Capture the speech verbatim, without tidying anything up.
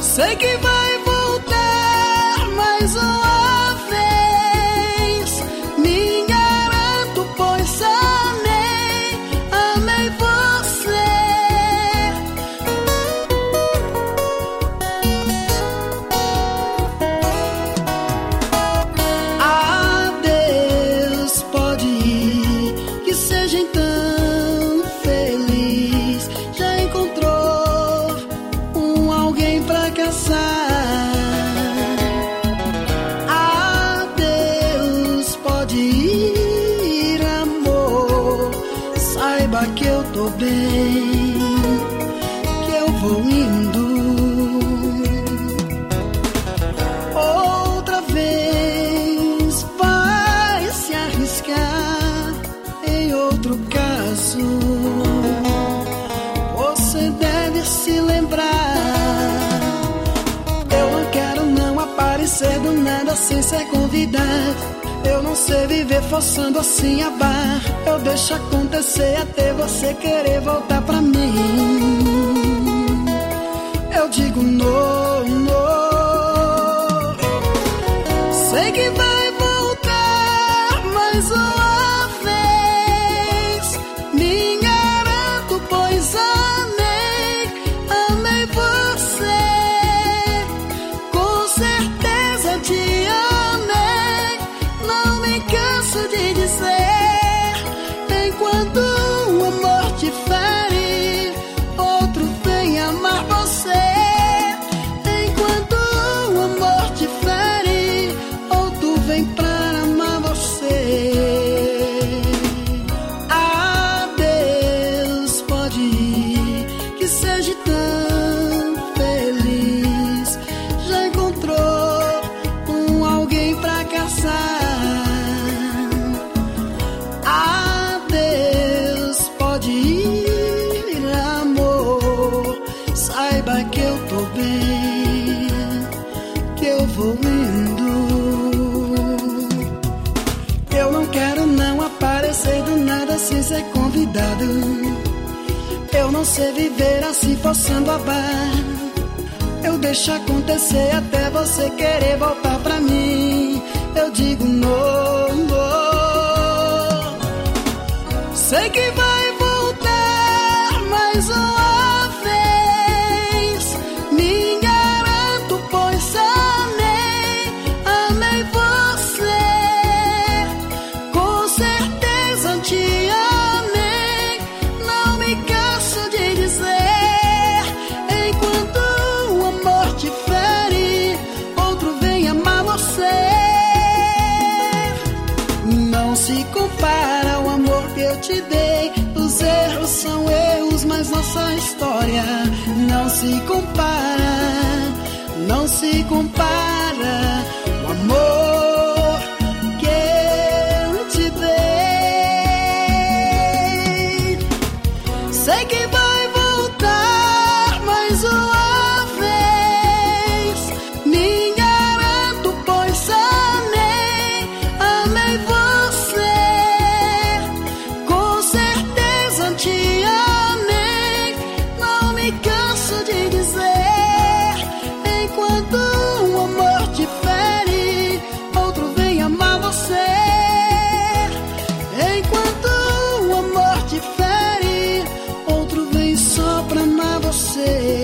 Sei que vai voltar mais uma vez. Me garanto, pois amei, amei você. Adeus, pode ir, que seja então feliz. Já encontrou um alguém pra casar. Adeus, pode ir, amor. Saiba que eu tô bem, que eu vou indo. Outra vez vai se arriscar em outro caso. Você deve se lembrar. Eu não quero não aparecer do nada sem ser convidado. Eu não sei viver forçando assim a barra. Eu deixo acontecer até você querer voltar pra mim. Eu digo não, não. Sei que vai voltar mais uma vez. Me garanto, pois amei, amei você. Com certeza te amei, não me canso de dizer. Enquanto o amor te ferir, outro vem amar você. Enquanto o amor te ferir, outro vem pra amar você. Adeus, pode ir, que seja tão feliz. Já encontrou um alguém pra casar. Adeus, pode ir, amor. Saiba que eu tô bem, que eu vou indo. Eu não quero não aparecer do nada sem ser convidado. Eu não sei viver assim forçando a barra. Eu deixo acontecer até você querer voltar pra mim. Eu digo não, não. Sei que vai voltar mais uma vez. Me garanto, pois amei, amei você. Com certeza te amei, não me canso de dizer. Enquanto o amor te ferir, outro vem amar você. Não se compara ao amor que eu te dei. Os erros são erros, mas nossa história não se compara, não se compara. O amor que eu te dei. Sei que vai voltar mais uma vez. Me garanto, pois amei, amei você. Com certeza te amei, não me canso de dizer. Enquanto o amor te ferir, outro vem amar você. Enquanto o amor te ferir, outro vem só pra amar você.